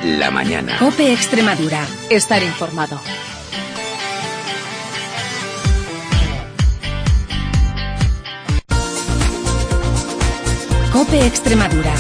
la mañana. COPE Extremadura. Estar informado. COPE Extremadura.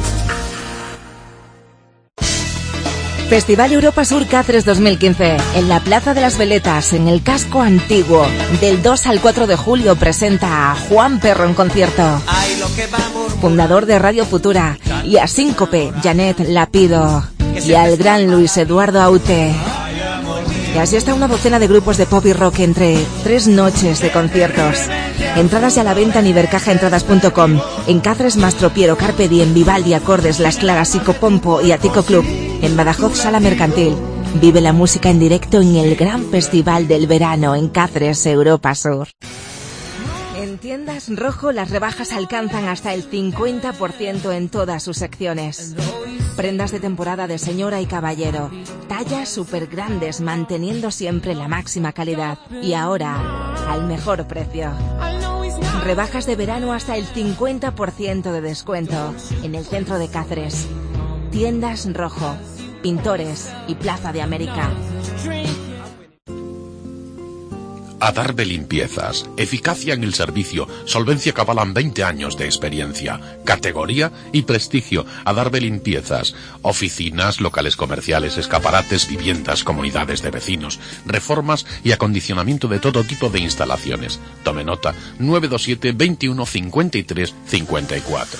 Festival Europa Sur Cáceres 2015, en la Plaza de las Veletas, en el casco antiguo. Del 2 al 4 de julio presenta a Juan Perro en concierto. Fundador de Radio Futura. Y a Síncope, Janet Lapido. Y al gran Luis Eduardo Aute. Y así está una docena de grupos de pop y rock entre 3 noches de conciertos. Entradas ya a la venta en ibercajaentradas.com. En Cáceres, Mastropiero, Carpe Diem, Vivaldi, Acordes, Las Claras, Psicopompo y Atico Club. En Badajoz, Sala Mercantil. Vive la música en directo en el gran festival del verano en Cáceres, Europa Sur. En Tiendas Rojo las rebajas alcanzan hasta el 50% en todas sus secciones. Prendas de temporada de señora y caballero. Tallas súper grandes, manteniendo siempre la máxima calidad. Y ahora, al mejor precio. Rebajas de verano hasta el 50% de descuento en el centro de Cáceres. Tiendas Rojo, Pintores y Plaza de América. Adarve Limpiezas. Eficacia en el servicio. Solvencia que avalan 20 años de experiencia. Categoría y prestigio. Adarve Limpiezas. Oficinas, locales comerciales, escaparates, viviendas, comunidades de vecinos. Reformas y acondicionamiento de todo tipo de instalaciones. Tome nota. 927 21 53 54.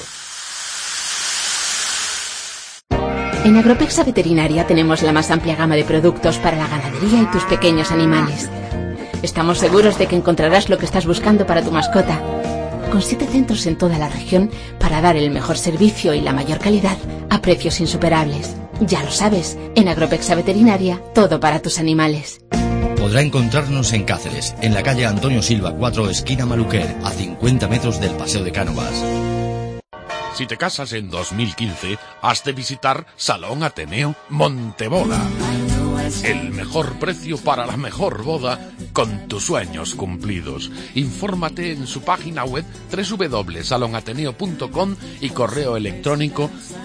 En Agropexa Veterinaria tenemos la más amplia gama de productos para la ganadería y tus pequeños animales. Estamos seguros de que encontrarás lo que estás buscando para tu mascota. Con 7 centros en toda la región para dar el mejor servicio y la mayor calidad a precios insuperables. Ya lo sabes, en Agropexa Veterinaria, todo para tus animales. Podrá encontrarnos en Cáceres, en la calle Antonio Silva 4, esquina Maluquer, a 50 metros del Paseo de Cánovas. Si te casas en 2015, has de visitar Salón Ateneo Monteboda. El mejor precio para la mejor boda con tus sueños cumplidos. Infórmate en su página web www.salonateneo.com y correo electrónico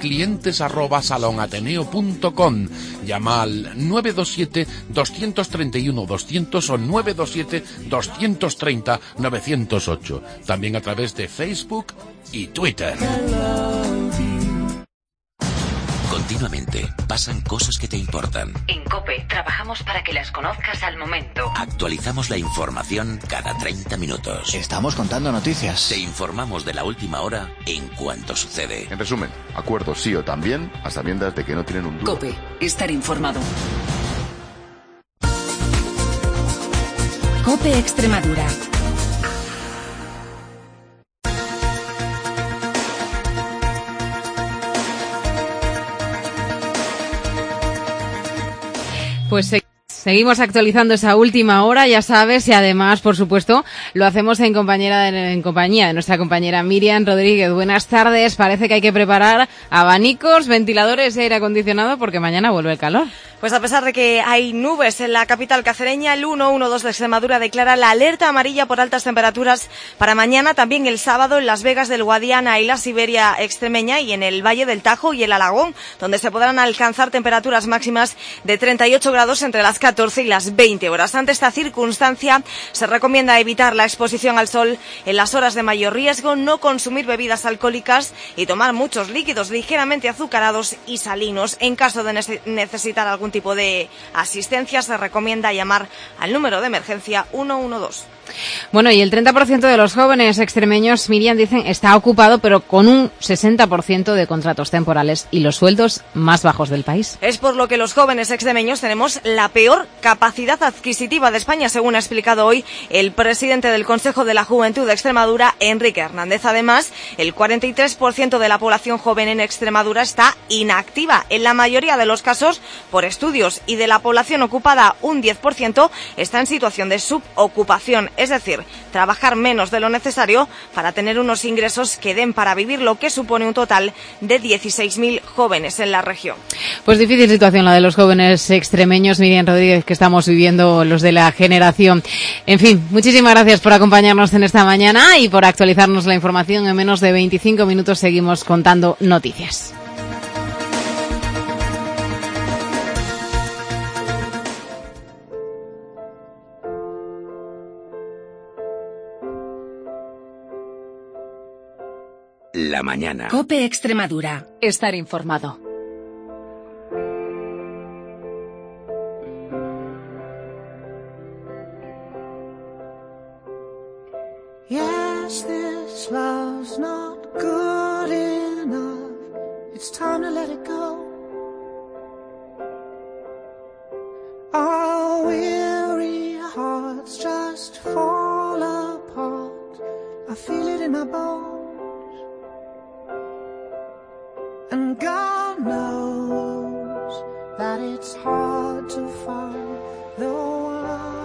clientes@salonateneo.com. Llama al 927 231 200 o 927 230 908. También a través de Facebook y Twitter. Continuamente pasan cosas que te importan. En COPE trabajamos para que las conozcas al momento. Actualizamos la información cada 30 minutos. Estamos contando noticias. Te informamos de la última hora en cuanto sucede. En resumen, acuerdos sí o también, a sabiendas de que no tienen un duro. COPE, estar informado. COPE Extremadura. Pues seguimos actualizando esa última hora, ya sabes, y además, por supuesto, lo hacemos en compañía de nuestra compañera Miriam Rodríguez. Buenas tardes. Parece que hay que preparar abanicos, ventiladores y aire acondicionado porque mañana vuelve el calor. Pues a pesar de que hay nubes en la capital cacereña, el 112 de Extremadura declara la alerta amarilla por altas temperaturas para mañana, también el sábado en Las Vegas del Guadiana y la Siberia extremeña y en el Valle del Tajo y el Alagón, donde se podrán alcanzar temperaturas máximas de 38 grados entre las 14 y las 20 horas. Ante esta circunstancia, se recomienda evitar la exposición al sol en las horas de mayor riesgo, no consumir bebidas alcohólicas y tomar muchos líquidos ligeramente azucarados y salinos. En caso de necesitar algún tipo de asistencia, se recomienda llamar al número de emergencia 112. Bueno, y el 30% de los jóvenes extremeños, Miriam, dicen está ocupado, pero con un 60% de contratos temporales y los sueldos más bajos del país. Es por lo que los jóvenes extremeños tenemos la peor capacidad adquisitiva de España, según ha explicado hoy el presidente del Consejo de la Juventud de Extremadura, Enrique Hernández. Además, el 43% de la población joven en Extremadura está inactiva, en la mayoría de los casos por estudios, y de la población ocupada un 10% está en situación de subocupación. Es decir, trabajar menos de lo necesario para tener unos ingresos que den para vivir, lo que supone un total de 16.000 jóvenes en la región. Pues difícil situación la de los jóvenes extremeños, Miriam Rodríguez, que estamos viviendo los de la generación. En fin, muchísimas gracias por acompañarnos en esta mañana y por actualizarnos la información. En menos de 25 minutos seguimos contando noticias. la mañana. COPE Extremadura. Estar informado. Yes, this love's not good enough. It's time to let it go. Our weary hearts just fall apart. I feel it in my bones. And God knows that it's hard to find the one.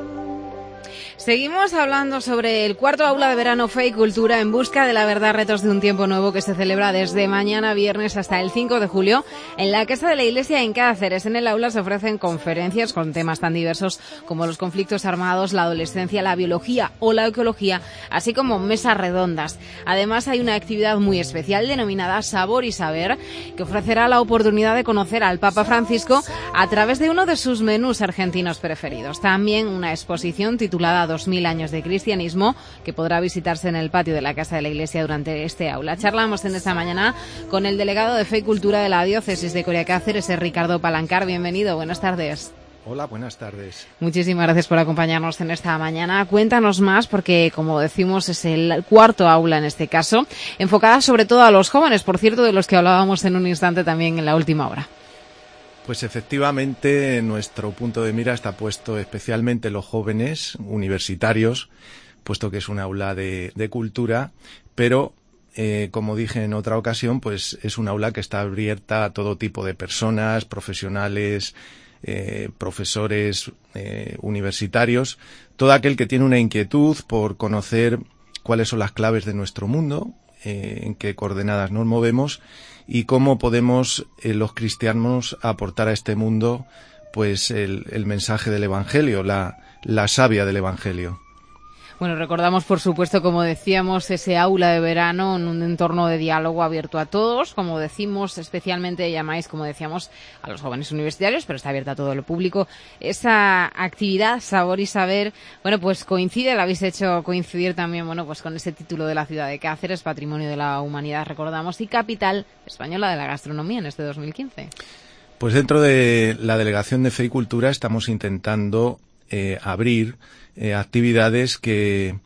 Seguimos hablando sobre el cuarto aula de verano Fe y Cultura en busca de la verdad, retos de un tiempo nuevo, que se celebra desde mañana viernes hasta el 5 de julio en la Casa de la Iglesia en Cáceres. En el aula se ofrecen conferencias con temas tan diversos como los conflictos armados, la adolescencia, la biología o la ecología, así como mesas redondas. Además, hay una actividad muy especial denominada Sabor y Saber, que ofrecerá la oportunidad de conocer al Papa Francisco a través de uno de sus menús argentinos preferidos. También una exposición titulada 2000 años de cristianismo, que podrá visitarse en el patio de la Casa de la Iglesia durante este aula. Charlamos en esta mañana con el delegado de Fe y Cultura de la Diócesis de Coria Cáceres, Ricardo Palancar. Bienvenido, buenas tardes. Hola, buenas tardes. Muchísimas gracias por acompañarnos en esta mañana. Cuéntanos más, porque como decimos es el cuarto aula en este caso, enfocada sobre todo a los jóvenes, por cierto, de los que hablábamos en un instante también en la última hora. Pues efectivamente nuestro punto de mira está puesto especialmente en los jóvenes universitarios, puesto que es un aula de cultura, pero como dije en otra ocasión, pues es un aula que está abierta a todo tipo de personas, profesionales, profesores universitarios, todo aquel que tiene una inquietud por conocer cuáles son las claves de nuestro mundo, en qué coordenadas nos movemos y cómo podemos los cristianos aportar a este mundo pues el mensaje del Evangelio, la savia del Evangelio. Bueno, recordamos, por supuesto, como decíamos, ese aula de verano en un entorno de diálogo abierto a todos. Como decimos, especialmente llamáis, como decíamos, a los jóvenes universitarios, pero está abierta a todo el público. Esa actividad, Sabor y Saber, bueno, pues coincide, la habéis hecho coincidir también, bueno, pues con ese título de la ciudad de Cáceres, Patrimonio de la Humanidad, recordamos, y Capital Española de la Gastronomía en este 2015. Pues dentro de la Delegación de Fe y Cultura estamos intentando abrir actividades que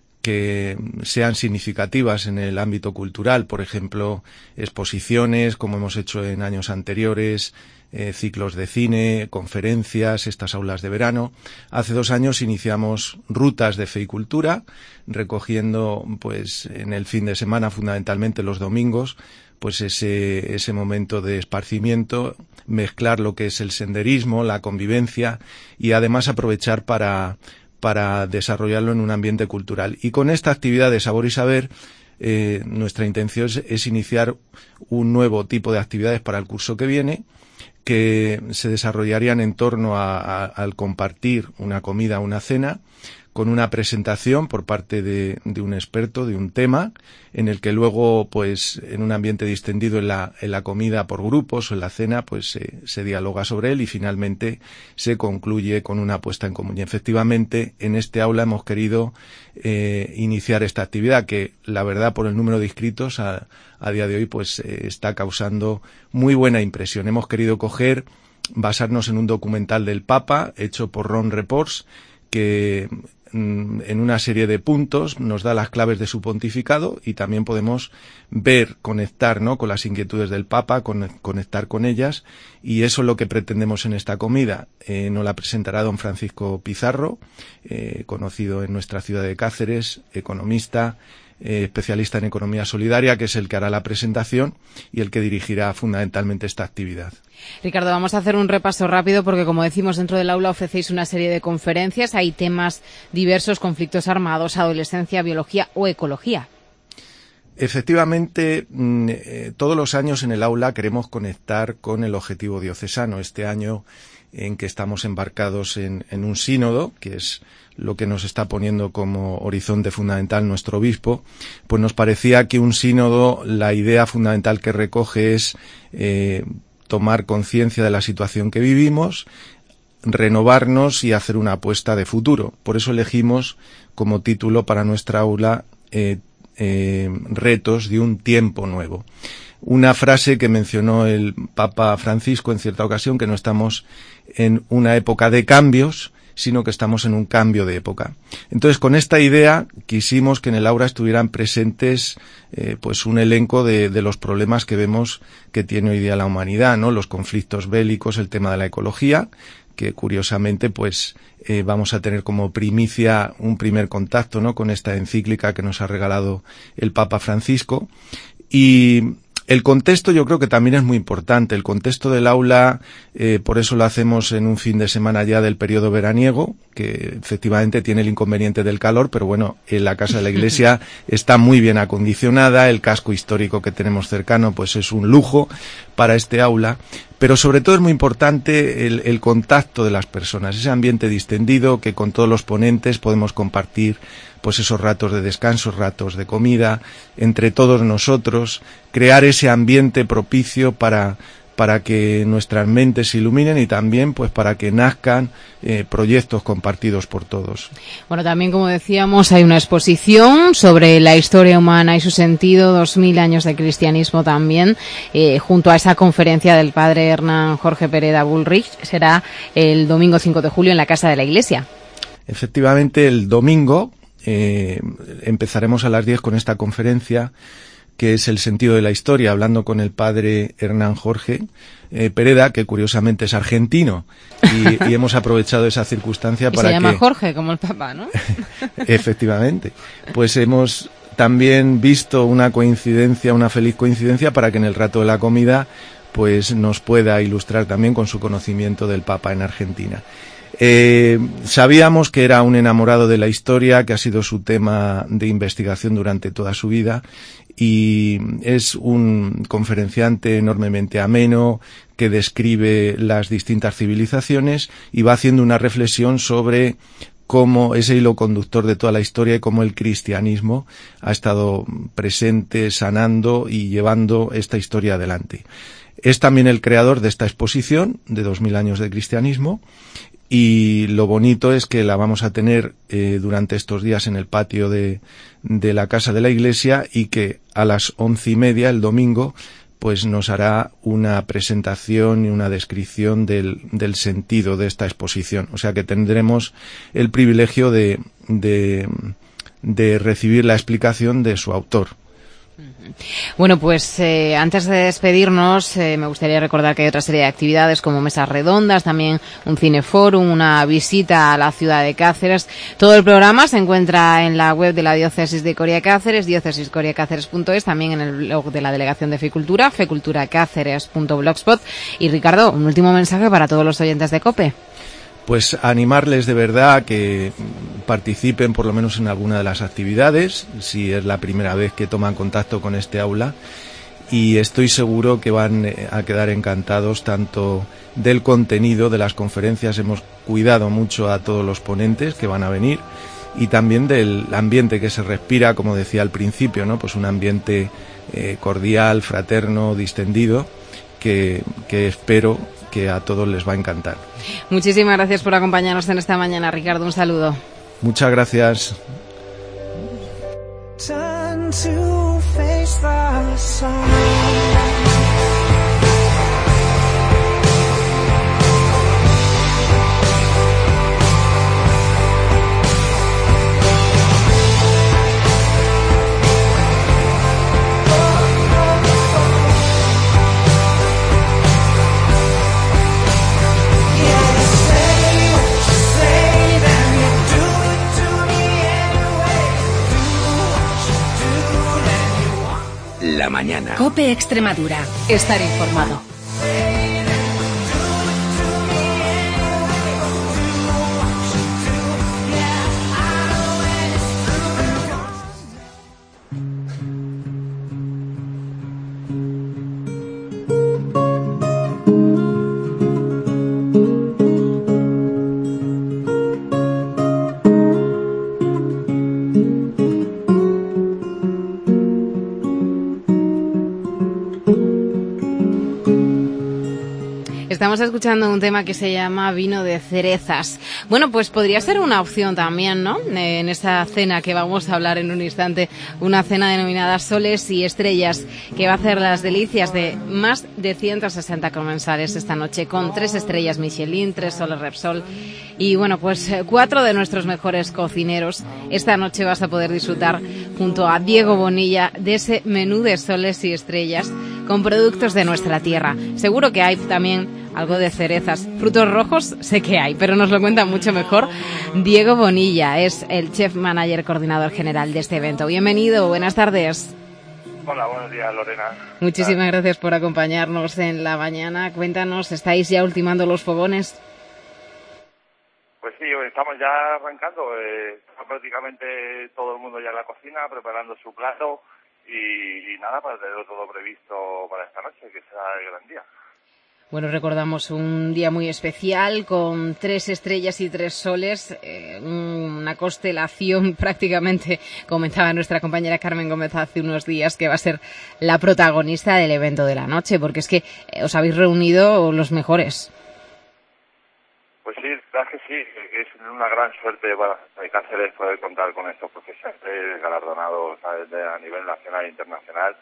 sean significativas en el ámbito cultural, por ejemplo, exposiciones, como hemos hecho en años anteriores, ciclos de cine, conferencias, estas aulas de verano. Hace 2 años iniciamos rutas de fe y cultura, recogiendo, pues, en el fin de semana, fundamentalmente los domingos, pues ese momento de esparcimiento, mezclar lo que es el senderismo, la convivencia y además aprovechar para desarrollarlo en un ambiente cultural. Y con esta actividad de Sabor y Saber, nuestra intención es iniciar un nuevo tipo de actividades para el curso que viene, que se desarrollarían en torno al compartir una comida, una cena, con una presentación por parte de un experto de un tema, en el que luego, pues, en un ambiente distendido en la comida por grupos o en la cena, pues se dialoga sobre él y finalmente se concluye con una puesta en común. Y efectivamente, en este aula hemos querido iniciar esta actividad que, la verdad, por el número de inscritos a día de hoy, pues está causando muy buena impresión. Hemos querido basarnos en un documental del Papa hecho por Ron Reports, que en una serie de puntos nos da las claves de su pontificado y también podemos conectar, ¿no?, con las inquietudes del Papa, conectar con ellas, y eso es lo que pretendemos en esta comida. Nos la presentará don Francisco Pizarro, conocido en nuestra ciudad de Cáceres, economista, especialista en economía solidaria, que es el que hará la presentación y el que dirigirá fundamentalmente esta actividad. Ricardo, vamos a hacer un repaso rápido porque, como decimos, dentro del aula ofrecéis una serie de conferencias. Hay temas diversos: conflictos armados, adolescencia, biología o ecología. Efectivamente, todos los años en el aula queremos conectar con el objetivo diocesano. Este año, en que estamos embarcados en un sínodo, que es lo que nos está poniendo como horizonte fundamental nuestro obispo, pues nos parecía que un sínodo, la idea fundamental que recoge es tomar conciencia de la situación que vivimos, renovarnos y hacer una apuesta de futuro. Por eso elegimos como título para nuestra aula retos de un tiempo nuevo. Una frase que mencionó el Papa Francisco en cierta ocasión, que no estamos en una época de cambios, sino que estamos en un cambio de época. Entonces, con esta idea quisimos que en el aula estuvieran presentes pues un elenco de los problemas que vemos que tiene hoy día la humanidad, ¿no? Los conflictos bélicos, el tema de la ecología, que curiosamente pues vamos a tener como primicia un primer contacto, ¿no? Con esta encíclica que nos ha regalado el Papa Francisco. Y el contexto yo creo que también es muy importante. El contexto del aula, por eso lo hacemos en un fin de semana ya del periodo veraniego, que efectivamente tiene el inconveniente del calor, pero bueno, en la Casa de la Iglesia está muy bien acondicionada, el casco histórico que tenemos cercano pues es un lujo para este aula, pero sobre todo es muy importante el contacto de las personas, ese ambiente distendido que con todos los ponentes podemos compartir pues esos ratos de descanso, ratos de comida, entre todos nosotros, crear ese ambiente propicio para que nuestras mentes se iluminen y también pues para que nazcan proyectos compartidos por todos. Bueno, también como decíamos hay una exposición sobre la historia humana y su sentido, 2000 años de cristianismo también, junto a esa conferencia del padre Hernán Jorge Pereda Bullrich, será el domingo 5 de julio en la Casa de la Iglesia. Efectivamente, el domingo empezaremos a las 10 con esta conferencia que es el sentido de la historia, hablando con el padre Hernán Jorge Pereda, que curiosamente es argentino, y hemos aprovechado esa circunstancia para que... se llama Jorge, como el Papa, ¿no? Efectivamente. Pues hemos también visto una coincidencia, una feliz coincidencia, para que en el rato de la comida pues nos pueda ilustrar también con su conocimiento del Papa en Argentina. Sabíamos que era un enamorado de la historia, que ha sido su tema de investigación durante toda su vida, y es un conferenciante enormemente ameno, que describe las distintas civilizaciones y va haciendo una reflexión sobre cómo ese hilo conductor de toda la historia y cómo el cristianismo ha estado presente, sanando y llevando esta historia adelante. Es también el creador de esta exposición de 2000 años de cristianismo. Y lo bonito es que la vamos a tener durante estos días en el patio de la Casa de la Iglesia, y que a las 11:30 el domingo pues nos hará una presentación y una descripción del sentido de esta exposición. O sea que tendremos el privilegio de recibir la explicación de su autor. Bueno, pues antes de despedirnos me gustaría recordar que hay otra serie de actividades como mesas redondas, también un cineforum, una visita a la ciudad de Cáceres. Todo el programa se encuentra en la web de la Diócesis de Coria Cáceres, diocesiscoriacáceres.es, también en el blog de la Delegación de Fecultura, feculturacáceres.blogspot. Y Ricardo, un último mensaje para todos los oyentes de COPE. Pues animarles de verdad a que participen por lo menos en alguna de las actividades, si es la primera vez que toman contacto con este aula, y estoy seguro que van a quedar encantados tanto del contenido de las conferencias. Hemos cuidado mucho a todos los ponentes que van a venir, y también del ambiente que se respira, como decía al principio, ¿no? Pues un ambiente cordial, fraterno, distendido, que espero que a todos les va a encantar. Muchísimas gracias por acompañarnos en esta mañana, Ricardo. Un saludo. Muchas gracias. La mañana. COPE Extremadura. Estar informado. Estamos escuchando un tema que se llama Vino de cerezas. Bueno, pues podría ser una opción también, ¿no? En esa cena que vamos a hablar en un instante, una cena denominada Soles y Estrellas, que va a hacer las delicias de más de 160 comensales esta noche, con 3 estrellas Michelin, 3 soles Repsol y, bueno, pues 4 de nuestros mejores cocineros. Esta noche vas a poder disfrutar junto a Diego Bonilla de ese menú de soles y estrellas con productos de nuestra tierra. Seguro que hay también algo de cerezas. Frutos rojos sé que hay, pero nos lo cuenta mucho mejor Diego Bonilla. Es el chef manager coordinador general de este evento. Bienvenido, buenas tardes. Hola, buenos días, Lorena. Muchísimas gracias por acompañarnos en la mañana. Cuéntanos, ¿estáis ya ultimando los fogones? Pues sí, estamos ya arrancando. Está prácticamente todo el mundo ya en la cocina, preparando su plato y nada, para tenerlo todo previsto para esta noche, que será el gran día. Bueno, recordamos un día muy especial con 3 estrellas y 3 soles, una constelación prácticamente, comentaba nuestra compañera Carmen Gómez hace unos días, que va a ser la protagonista del evento de la noche, porque es que os habéis reunido los mejores. Pues sí, la verdad que sí, es una gran suerte para Cáceres poder contar con estos profesionales galardonados a nivel nacional e internacional.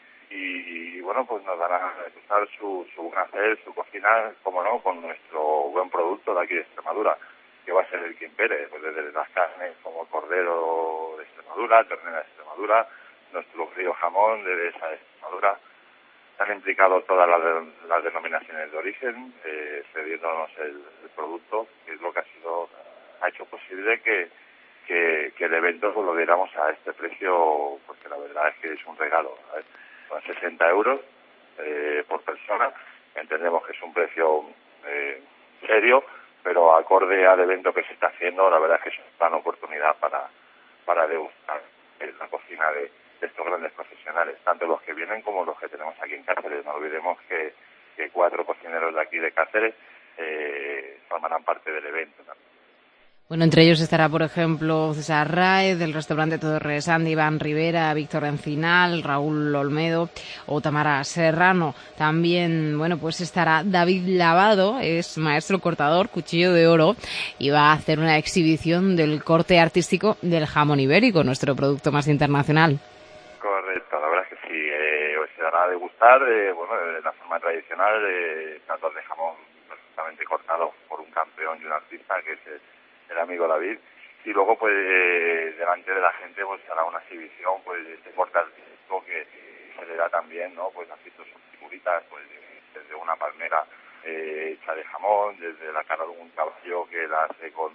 Y bueno, pues nos darán a degustar su buen hacer, su cocina, como no, con nuestro buen producto de aquí de Extremadura, que va a ser el que impere, pues desde las carnes como cordero de Extremadura, ternera de Extremadura, nuestro frío jamón de esa de Extremadura. Han implicado todas las denominaciones de origen, cediéndonos el producto, que es lo que ha hecho posible que el evento pues, lo diéramos a este precio, porque la verdad es que es un regalo, ¿sabes? Son 60 euros por persona. Entendemos que es un precio serio, pero acorde al evento que se está haciendo, la verdad es que es una gran oportunidad para degustar la cocina de estos grandes profesionales, tanto los que vienen como los que tenemos aquí en Cáceres. No olvidemos que 4 cocineros de aquí de Cáceres formarán parte del evento también. Bueno, entre ellos estará, por ejemplo, César Raez, del restaurante Torres Andy, Iván Rivera, Víctor Encinal, Raúl Olmedo o Tamara Serrano. También, bueno, pues estará David Lavado, es maestro cortador, cuchillo de oro, y va a hacer una exhibición del corte artístico del jamón ibérico, nuestro producto más internacional. Correcto, la verdad es que sí, se dará a degustar, bueno, de la forma tradicional, platos de jamón perfectamente cortados por un campeón y un artista que es el amigo David, y luego pues delante de la gente pues hará una exhibición pues de corte artístico que se le da también, ¿no? Pues así sus figuritas, pues desde una palmera hecha de jamón, desde la cara de un caballo que la hace con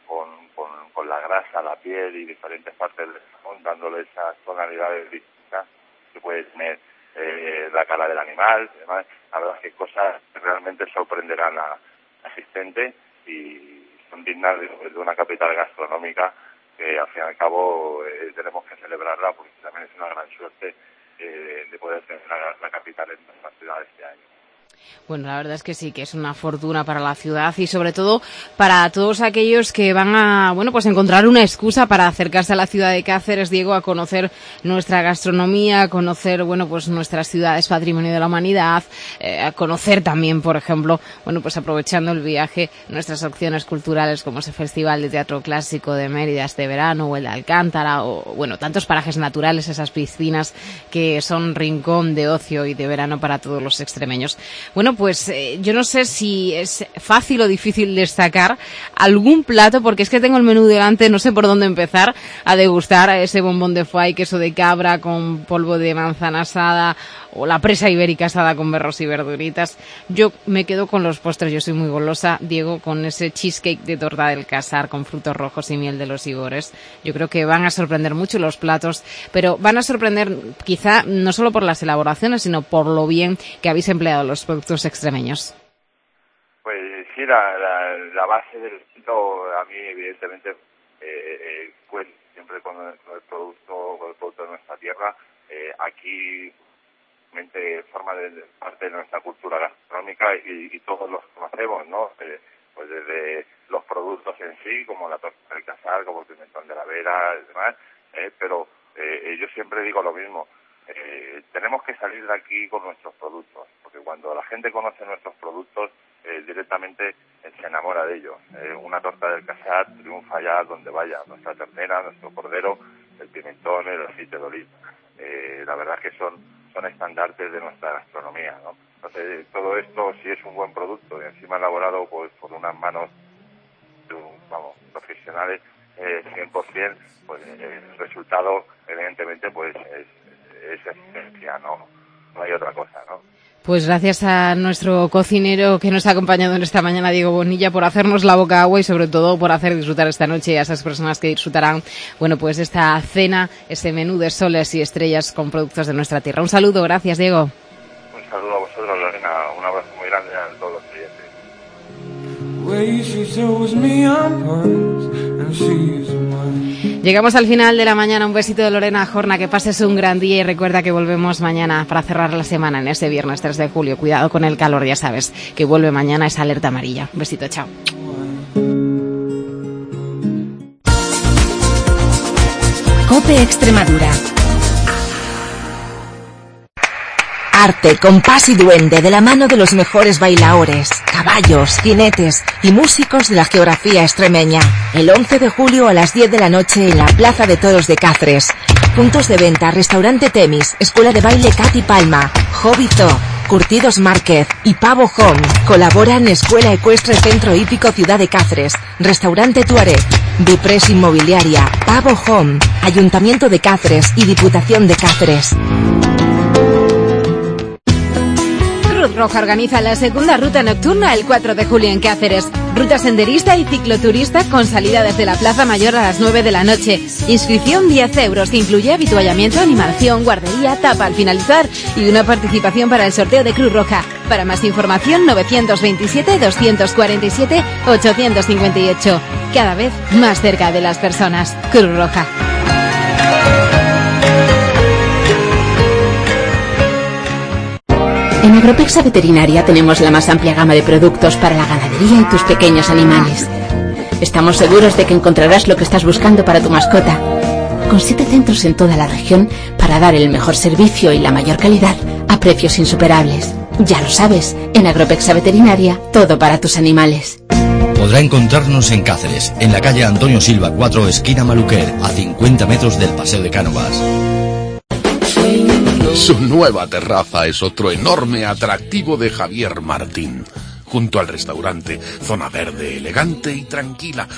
la grasa, la piel y diferentes partes del jamón, dándole esas tonalidades distintas que puede tener la cara del animal. Además, la verdad es que cosas que realmente sorprenderán al asistente y son dignas de una capital gastronómica que al fin y al cabo tenemos que celebrarla porque también es una gran suerte de poder tener la capital en nuestra ciudad este año. Bueno, la verdad es que sí, que es una fortuna para la ciudad y sobre todo para todos aquellos que van a, bueno, pues encontrar una excusa para acercarse a la ciudad de Cáceres, Diego, a conocer nuestra gastronomía, a conocer, bueno, pues nuestras ciudades patrimonio de la humanidad, a conocer también, por ejemplo, bueno, pues aprovechando el viaje, nuestras opciones culturales como ese Festival de Teatro Clásico de Mérida este verano o el de Alcántara o, bueno, tantos parajes naturales, esas piscinas que son rincón de ocio y de verano para todos los extremeños. Bueno, pues yo no sé si es fácil o difícil destacar algún plato, porque es que tengo el menú delante, no sé por dónde empezar a degustar ese bombón de foie, queso de cabra con polvo de manzana asada o la presa ibérica asada con berros y verduritas. Yo me quedo con los postres, yo soy muy golosa, Diego, con ese cheesecake de torta del Casar con frutos rojos y miel de los Ibores. Yo creo que van a sorprender mucho los platos, pero van a sorprender quizá no solo por las elaboraciones, sino por lo bien que habéis empleado los productos extremeños. Pues sí, la base del evento a mí evidentemente pues siempre con el producto de nuestra tierra. Aquí forma parte de nuestra cultura gastronómica y todos los conocemos, ¿no? Pues desde los productos en sí, como la torta del Casar, como el pimentón de la Vera y demás, pero yo siempre digo lo mismo. Tenemos que salir de aquí con nuestros productos, porque cuando la gente conoce nuestros productos directamente se enamora de ellos. Una torta del Casar triunfa ya donde vaya, nuestra ternera, nuestro cordero, el pimentón, el aceite de oliva. La verdad que son estandartes de nuestra gastronomía, ¿no? Entonces, todo esto, si es un buen producto y encima elaborado pues por unas manos profesionales 100%, pues el resultado evidentemente pues es esencia, no hay otra cosa, ¿no? Pues gracias a nuestro cocinero que nos ha acompañado en esta mañana, Diego Bonilla, por hacernos la boca agua y sobre todo por hacer disfrutar esta noche a esas personas que disfrutarán, bueno, pues esta cena, ese menú de soles y estrellas con productos de nuestra tierra. Un saludo, gracias, Diego. Un saludo a vosotros, Lorena, un abrazo muy grande a todos los clientes. Llegamos al final de la mañana. Un besito de Lorena Jorna, que pases un gran día y recuerda que volvemos mañana para cerrar la semana en ese viernes 3 de julio. Cuidado con el calor, ya sabes que vuelve mañana esa alerta amarilla. Un besito, chao. COPE Extremadura. Arte, compás y duende de la mano de los mejores bailaores, caballos, jinetes y músicos de la geografía extremeña. El 11 de julio a las 10 de la noche en la Plaza de Toros de Cáceres. Puntos de venta: Restaurante Temis, Escuela de Baile Katy Palma, Hobby Zoo, Curtidos Márquez y Pavo Home. Colaboran Escuela Ecuestre Centro Hípico Ciudad de Cáceres, Restaurante Tuareg, Bipres Inmobiliaria, Pavo Home, Ayuntamiento de Cáceres y Diputación de Cáceres. Cruz Roja organiza la segunda ruta nocturna el 4 de julio en Cáceres. Ruta senderista y cicloturista con salida desde la Plaza Mayor a las 9 de la noche. Inscripción 10 euros que incluye habituallamiento, animación, guardería, tapa al finalizar y una participación para el sorteo de Cruz Roja. Para más información 927-247-858. Cada vez más cerca de las personas. Cruz Roja. En Agropexa Veterinaria tenemos la más amplia gama de productos para la ganadería y tus pequeños animales. Estamos seguros de que encontrarás lo que estás buscando para tu mascota. Con 7 centros en toda la región para dar el mejor servicio y la mayor calidad a precios insuperables. Ya lo sabes, en Agropexa Veterinaria, todo para tus animales. Podrá encontrarnos en Cáceres, en la calle Antonio Silva 4, esquina Maluquer, a 50 metros del Paseo de Cánovas. Su nueva terraza es otro enorme atractivo de Javier Martín. Junto al restaurante, zona verde, elegante y tranquila.